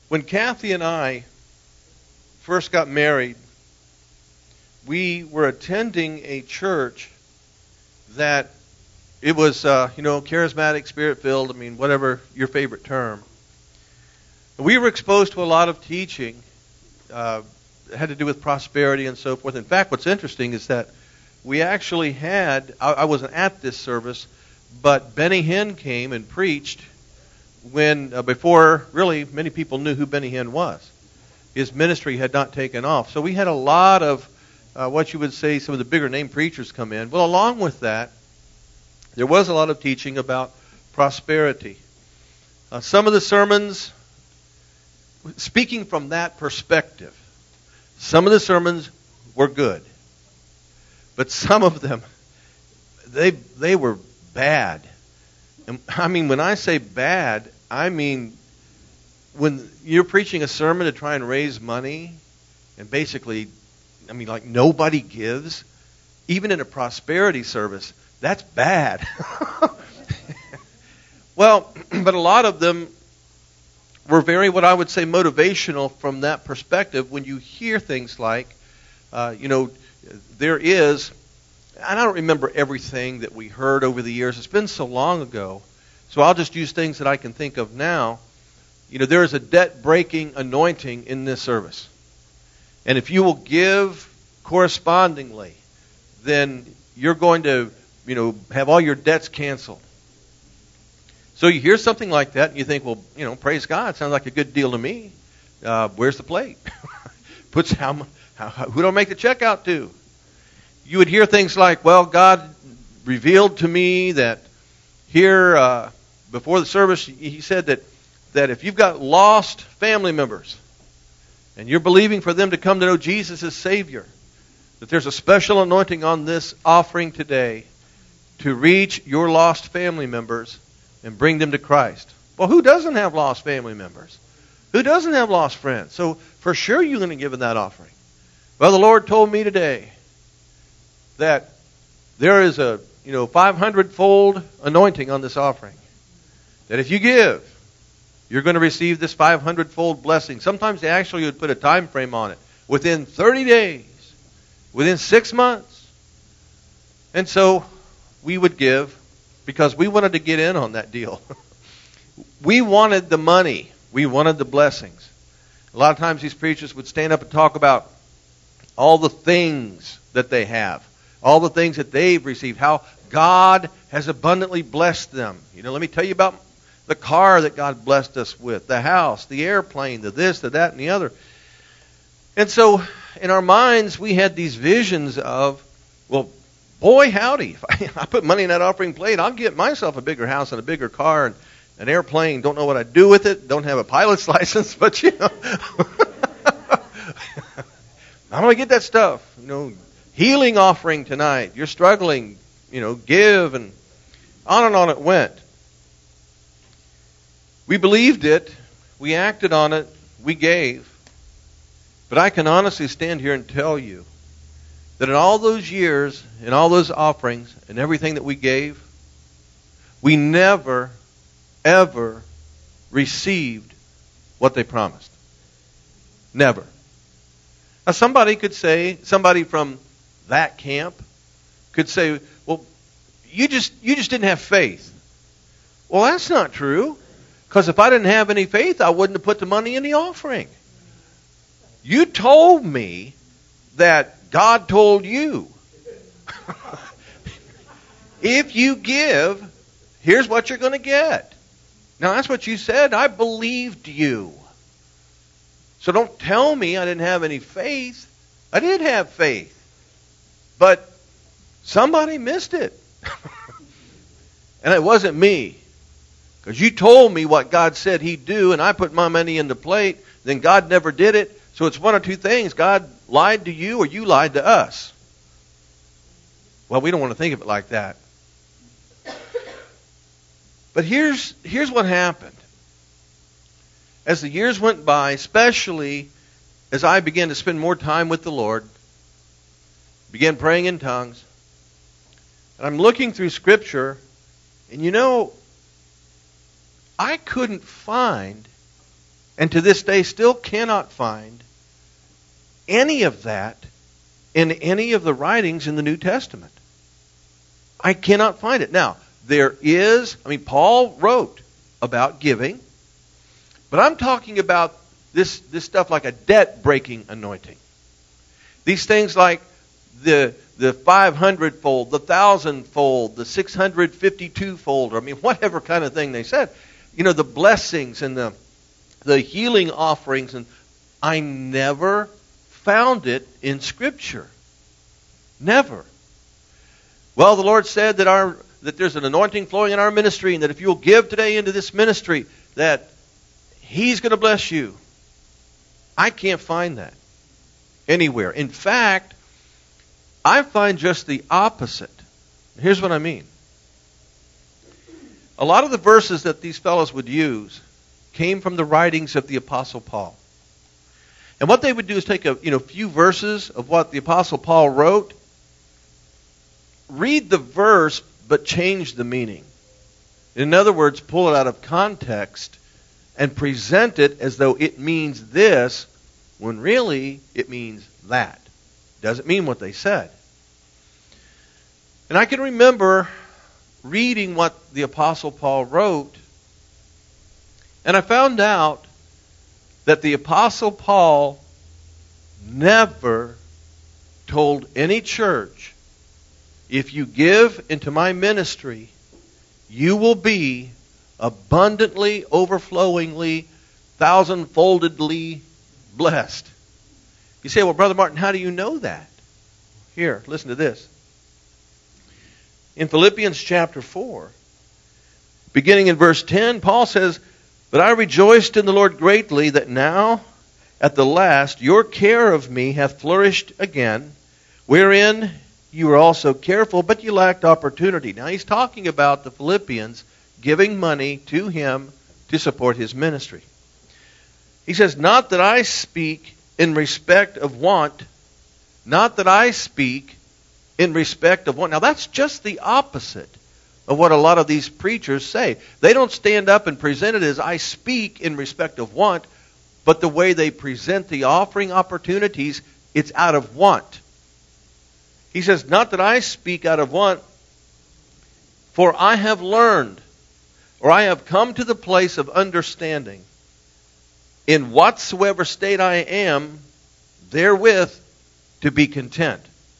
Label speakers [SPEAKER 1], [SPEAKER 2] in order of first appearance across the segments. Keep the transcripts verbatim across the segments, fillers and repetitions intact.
[SPEAKER 1] When Kathy and I first got married, we were attending a church that it was, uh, you know, charismatic, spirit-filled, I mean, whatever your favorite term. We were exposed to a lot of teaching uh, that had to do with prosperity and so forth. In fact, what's interesting is that we actually had, I, I wasn't at this service, but Benny Hinn came and preached when, uh, before really many people knew who Benny Hinn was. His ministry had not taken off. So we had a lot of, uh, what you would say, some of the bigger name preachers come in. Well, along with that, there was a lot of teaching about prosperity. Uh, some of the sermons, speaking from that perspective, some of the sermons were good. But some of them, they they were bad. And, I mean, when I say bad, I mean when you're preaching a sermon to try and raise money, and basically, I mean, like nobody gives, even in a prosperity service, that's bad. Well, but a lot of them were very, what I would say, motivational from that perspective. When you hear things like, uh, you know, there is, and I don't remember everything that we heard over the years. It's been so long ago. So I'll just use things that I can think of now. You know, there is a debt-breaking anointing in this service. And if you will give correspondingly, then you're going to, you know, have all your debts canceled. So you hear something like that and you think, well, you know, praise God, sounds like a good deal to me. Uh, where's the plate? Puts how, how who do I make the check out to? You would hear things like, well, God revealed to me that here uh, before the service, He said that that if you've got lost family members and you're believing for them to come to know Jesus as Savior, that there's a special anointing on this offering today to reach your lost family members and bring them to Christ. Well, who doesn't have lost family members? Who doesn't have lost friends? So for sure you're going to give in that offering. Well, the Lord told me today that there is a, you know, five hundred fold anointing on this offering. That if you give, you're going to receive this five hundred fold blessing. Sometimes they actually would put a time frame on it. Within thirty days. Within six months. And so we would give because we wanted to get in on that deal. We wanted the money. We wanted the blessings. A lot of times these preachers would stand up and talk about all the things that they have. All the things that they've received. How God has abundantly blessed them. You know, let me tell you about the car that God blessed us with, the house, the airplane, the this, the that, and the other. And so, in our minds, we had these visions of, well, boy, howdy, if I, I put money in that offering plate, I'll get myself a bigger house and a bigger car and an airplane. Don't know what I'd do with it. Don't have a pilot's license, but, you know, I'm going to get that stuff. You know, healing offering tonight. You're struggling, you know, give, and on and on it went. We believed it, we acted on it, we gave. But I can honestly stand here and tell you that in all those years, in all those offerings, and everything that we gave, we never, ever received what they promised. Never. Now somebody could say, somebody from that camp could say, well, you just you just didn't have faith. Well, that's not true. Because if I didn't have any faith, I wouldn't have put the money in the offering. You told me that God told you. If you give, here's what you're going to get. Now, that's what you said. I believed you. So don't tell me I didn't have any faith. I did have faith. But somebody missed it. And it wasn't me. Because you told me what God said He'd do, and I put my money in the plate, then God never did it. So it's one of two things. God lied to you, or you lied to us. Well, we don't want to think of it like that. But here's, here's what happened. As the years went by, especially as I began to spend more time with the Lord, began praying in tongues, and I'm looking through— and you know, I couldn't find And to this day still cannot find any of that in any of the writings in the New Testament. I cannot find it. Now, there is, I mean, Paul wrote about giving, but I'm talking about this, this stuff like a debt-breaking anointing. These things like the the five hundred fold, the one thousand fold, the six hundred fifty-two fold, or I mean, whatever kind of thing they said. You know, the blessings and the the healing offerings, and I never found it in Scripture. Never. Well, the Lord said that our that there's an anointing flowing in our ministry, and that if you'll give today into this ministry, that He's going to bless you. I can't find that anywhere. In fact, I find just the opposite. Here's what I mean. A lot of the verses that these fellows would use came from the writings of the Apostle Paul. And what they would do is take a you know few verses of what the Apostle Paul wrote, read the verse, but change the meaning. In other words, pull it out of context and present it as though it means this, when really it means that. Doesn't mean what they said. And I can remember reading what the Apostle Paul wrote, and I found out that the Apostle Paul never told any church, if you give into my ministry, you will be abundantly, overflowingly, thousandfoldedly blessed. You say, well, Brother Martin, how do you know that? Here, listen to this. In Philippians chapter four, beginning in verse ten, Paul says, "But I rejoiced in the Lord greatly that now, at the last, your care of me hath flourished again, wherein you were also careful, but you lacked opportunity." Now he's talking about the Philippians giving money to him to support his ministry. He says, "Not that I speak in respect of want, not that I speak in respect of want." Now that's just the opposite of what a lot of these preachers say. They don't stand up and present it as I speak in respect of want, but the way they present the offering opportunities, it's out of want. He says, "Not that I speak out of want, for I have learned, or I have come to the place of understanding, in whatsoever state I am, therewith to be content."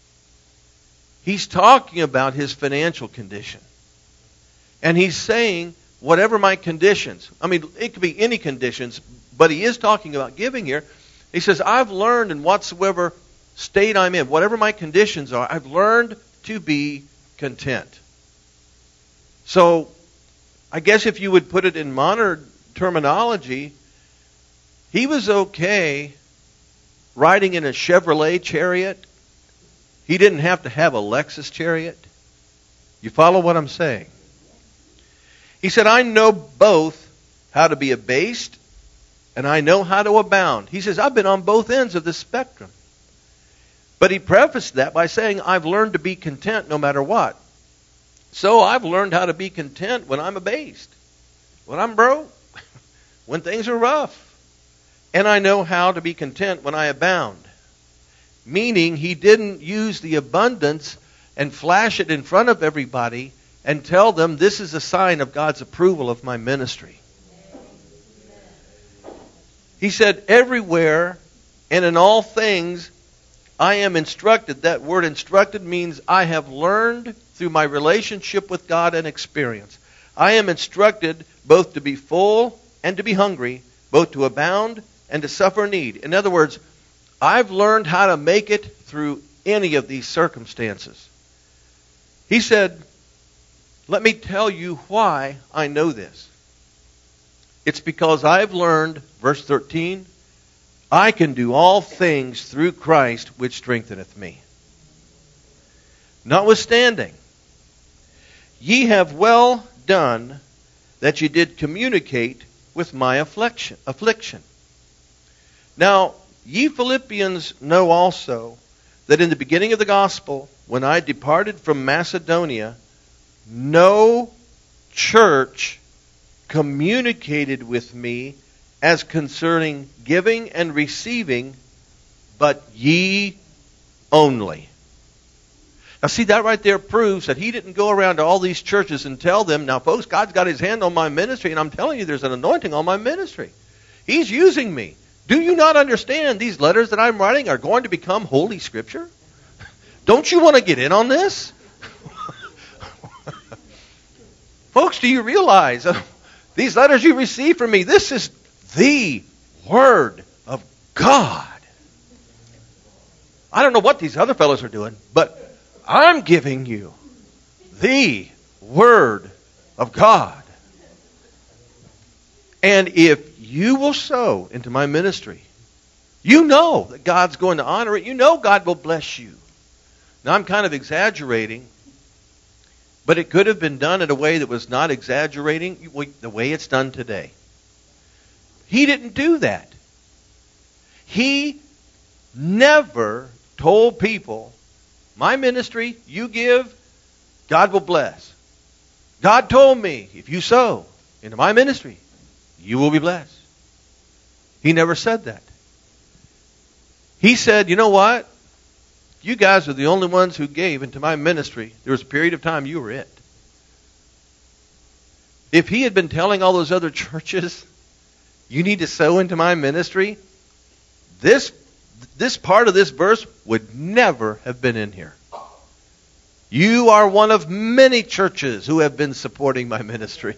[SPEAKER 1] He's talking about his financial condition. And he's saying, whatever my conditions, I mean, it could be any conditions, but he is talking about giving here. He says, I've learned in whatsoever state I'm in, whatever my conditions are, I've learned to be content. So, I guess if you would put it in modern terminology, he was okay riding in a Chevrolet Chariot. He didn't have to have a Lexus Chariot. You follow what I'm saying? He said, I know both how to be abased and I know how to abound. He says, I've been on both ends of the spectrum. But he prefaced that by saying, I've learned to be content no matter what. So I've learned how to be content when I'm abased, when I'm broke, when things are rough. And I know how to be content when I abound. Meaning he didn't use the abundance and flash it in front of everybody and tell them this is a sign of God's approval of my ministry. He said, everywhere and in all things I am instructed. That word instructed means I have learned through my relationship with God and experience. I am instructed both to be full and to be hungry, both to abound and to suffer need. In other words, I've learned how to make it through any of these circumstances. He said, let me tell you why I know this. It's because I've learned, verse thirteen, I can do all things through Christ which strengtheneth me. Notwithstanding, ye have well done that ye did communicate with my affliction. affliction. Now, ye Philippians know also that in the beginning of the gospel, when I departed from Macedonia, no church communicated with me as concerning giving and receiving, but ye only. Now see, that right there proves that he didn't go around to all these churches and tell them, now folks, God's got his hand on my ministry, and I'm telling you there's an anointing on my ministry. He's using me. Do you not understand these letters that I'm writing are going to become Holy Scripture? Don't you want to get in on this? Folks, do you realize uh, these letters you receive from me, this is the Word of God. I don't know what these other fellows are doing, but I'm giving you the Word of God. And if you will sow into my ministry, you know that God's going to honor it. You know God will bless you. Now, I'm kind of exaggerating, but it could have been done in a way that was not exaggerating the way it's done today. He didn't do that. He never told people, my ministry, you give, God will bless. God told me, if you sow into my ministry, you will be blessed. He never said that. He said, you know what? You guys are the only ones who gave into my ministry. There was a period of time you were it. If he had been telling all those other churches, you need to sow into my ministry, this, this part of this verse would never have been in here. You are one of many churches who have been supporting my ministry.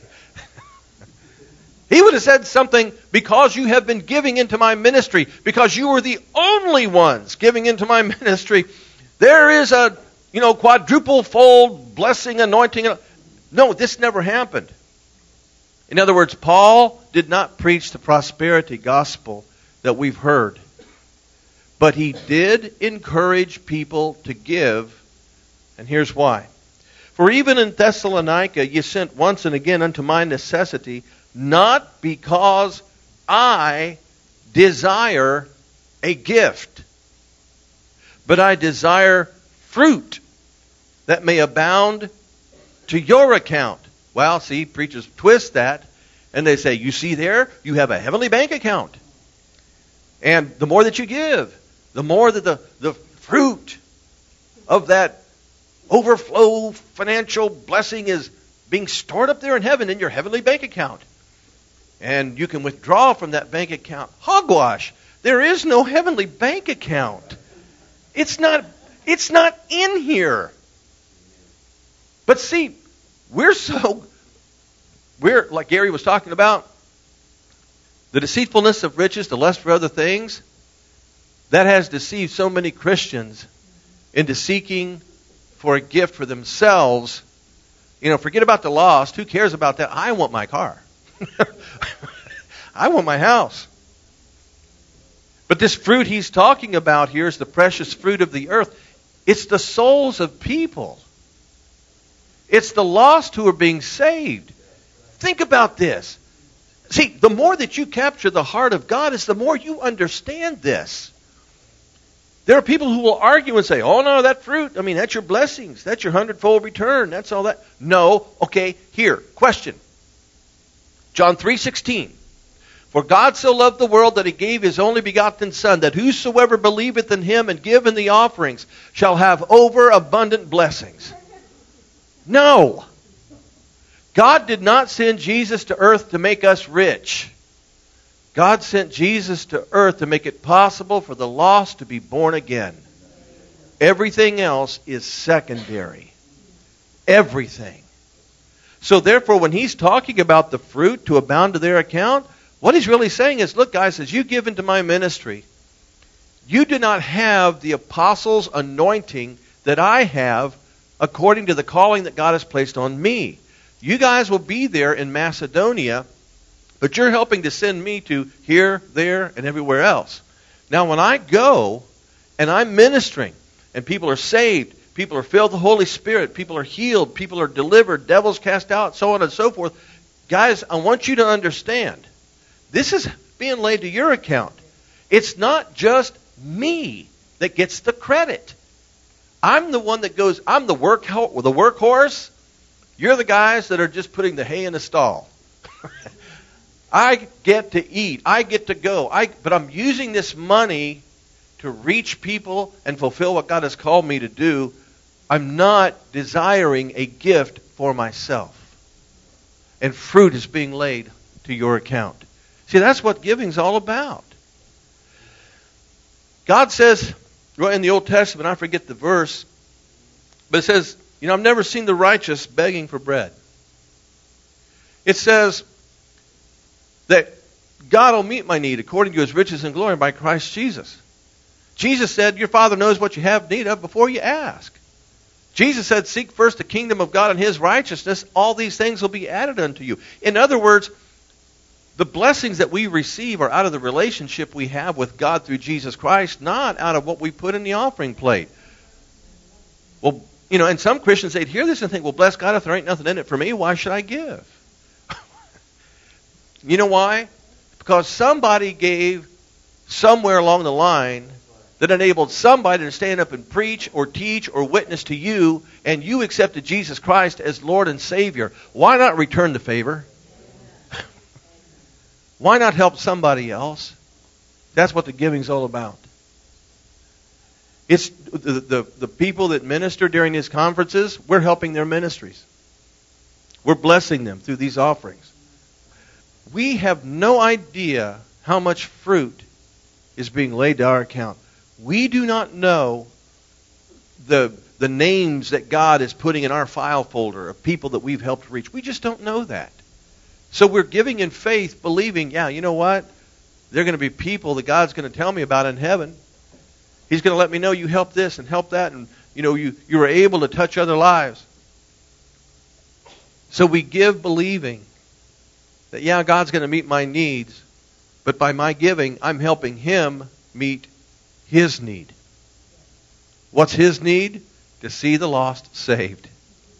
[SPEAKER 1] He would have said something, because you have been giving into my ministry, because you were the only ones giving into my ministry, there is a, you know, quadruple fold blessing, anointing. No, this never happened. In other words, Paul did not preach the prosperity gospel that we've heard. But he did encourage people to give, and here's why. For even in Thessalonica ye sent once and again unto my necessity, not because I desire a gift, but I desire fruit that may abound to your account. Well, see, preachers twist that, and they say, you see there, you have a heavenly bank account. And the more that you give, the more that the, the fruit of that overflow financial blessing is being stored up there in heaven in your heavenly bank account. And you can withdraw from that bank account. Hogwash! There is no heavenly bank account. It's not, it's not in here. But see, we're so, we're, like Gary was talking about, the deceitfulness of riches, the lust for other things, that has deceived so many Christians into seeking for a gift for themselves. You know, forget about the lost. Who cares about that? I want my car. I want my house. But this fruit he's talking about here is the precious fruit of the earth. It's the souls of people. It's the lost who are being saved. Think about this. See, the more that you capture the heart of God is the more you understand this. There are people who will argue and say, oh no, that fruit, I mean, that's your blessings. That's your hundredfold return. That's all that. No. Okay, here, question. John three sixteen. For God so loved the world that he gave his only begotten Son, that whosoever believeth in him and give in the offerings shall have overabundant blessings. No. God did not send Jesus to earth to make us rich. God sent Jesus to earth to make it possible for the lost to be born again. Everything else is secondary. Everything. So therefore, when he's talking about the fruit to abound to their account, what he's really saying is, look guys, as you give into my ministry, you do not have the apostles' anointing that I have according to the calling that God has placed on me. You guys will be there in Macedonia, but you're helping to send me to here, there, and everywhere else. Now when I go and I'm ministering and people are saved, people are filled with the Holy Spirit, people are healed, people are delivered, devils cast out, so on and so forth. Guys, I want you to understand, this is being laid to your account. It's not just me that gets the credit. I'm the one that goes, I'm the work the workhorse. You're the guys that are just putting the hay in the stall. I get to eat. I get to go. I, but I'm using this money to reach people and fulfill what God has called me to do. I'm not desiring a gift for myself. And fruit is being laid to your account. See, that's what giving's all about. God says, well, in the Old Testament, I forget the verse, but it says, you know, I've never seen the righteous begging for bread. It says that God will meet my need according to His riches and glory by Christ Jesus. Jesus said, your Father knows what you have need of before you ask. Jesus said, seek first the kingdom of God and His righteousness. All these things will be added unto you. In other words, the blessings that we receive are out of the relationship we have with God through Jesus Christ, not out of what we put in the offering plate. Well, you know, and some Christians, they'd hear this and think, well, bless God, if there ain't nothing in it for me, why should I give? You know why? Because somebody gave somewhere along the line that enabled somebody to stand up and preach or teach or witness to you, and you accepted Jesus Christ as Lord and Savior. Why not return the favor? Why not help somebody else? That's what the giving's all about. It's the, the, the people that minister during these conferences, we're helping their ministries. We're blessing them through these offerings. We have no idea how much fruit is being laid to our account. We do not know the, the names that God is putting in our file folder of people that we've helped reach. We just don't know that. So we're giving in faith, believing, yeah, you know what? There are going to be people that God's going to tell me about in heaven. He's going to let me know you helped this and helped that, and you know you, you were able to touch other lives. So we give believing that, yeah, God's going to meet my needs, but by my giving, I'm helping Him meet His need. What's His need? To see the lost saved.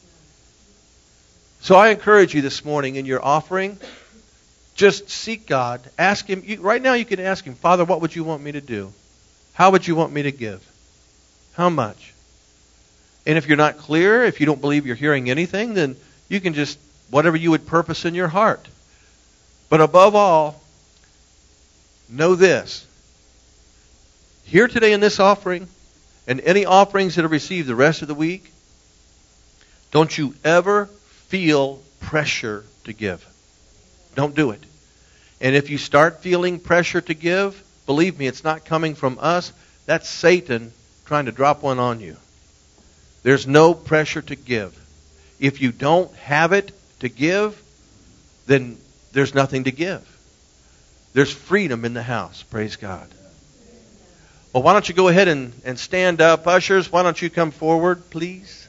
[SPEAKER 1] So I encourage you this morning in your offering, just seek God. Ask Him. You, right now you can ask Him, Father, what would you want me to do? How would you want me to give? How much? And if you're not clear, if you don't believe you're hearing anything, then you can just, whatever you would purpose in your heart. But above all, know this. Here today in this offering, and any offerings that are received the rest of the week, don't you ever feel pressure to give. Don't do it. And if you start feeling pressure to give, believe me, it's not coming from us. That's Satan trying to drop one on you. There's no pressure to give. If you don't have it to give, then there's nothing to give. There's freedom in the house. Praise God. Well, why don't you go ahead and, and stand up. Ushers, why don't you come forward, please?